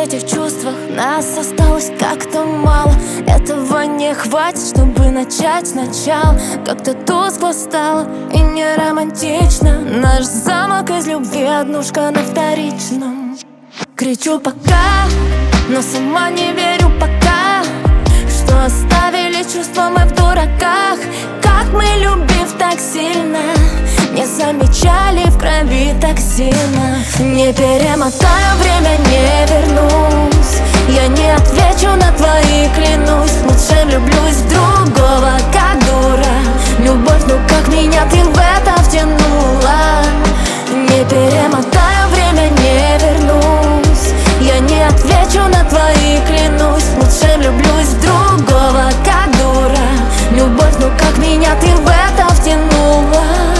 этих чувствах нас осталось как-то мало. Этого не хватит, чтобы начать сначала. Как-то тускло стало и не романтично. Наш замок из любви, однушка на вторичном. Кричу пока, но сама не верю пока, что оставили чувства мы в дураках. Как мы, любив так сильно, не замечали в крови токсина. Не перемотаю время, не вернусь. Я не отвечу на твои, клянусь. Лучше влюблюсь в другого, как дура. Любовь, ну как меня ты в это втянула. Не перемотаю время, не вернусь. Я не отвечу на твои, клянусь. Лучше влюблюсь в другого, как дура. Любовь, ну как меня ты в это втянула.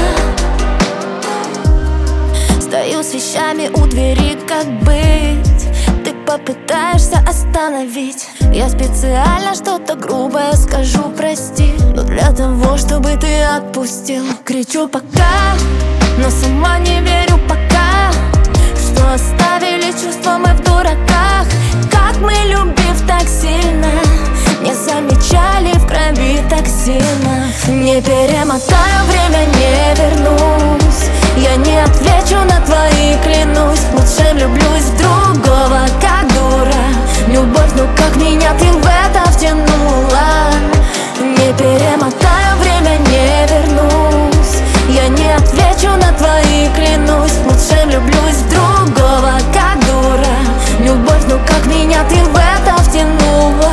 Стою с вещами у двери, как быть? Ты попытаешься остановить. Я специально что-то грубое скажу, прости, но для того, чтобы ты отпустил. Кричу пока, но сама не верю пока, что оставили чувства мы в дураках. Как мы, любив так сильно, не замечали в крови токсина. Не перемотаю время, не вернусь. Я не отвечу на твои, клянусь. Лучше влюблюсь в другого, как дура. Любовь, ну как меня ты в это втянула. Не перемотаю время, не вернусь. Я не отвечу на твои, клянусь. Лучше влюблюсь в другого, как дура. Любовь, ну как меня ты в это втянула.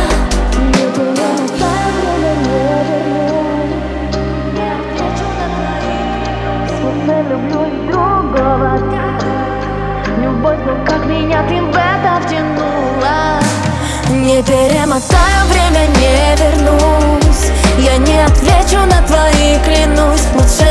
Влюблюсь в другого, любовь, ну как меня ты в это втянула. Не перемотаю время, не вернусь. Я не отвечу на твои, клянусь. Лучше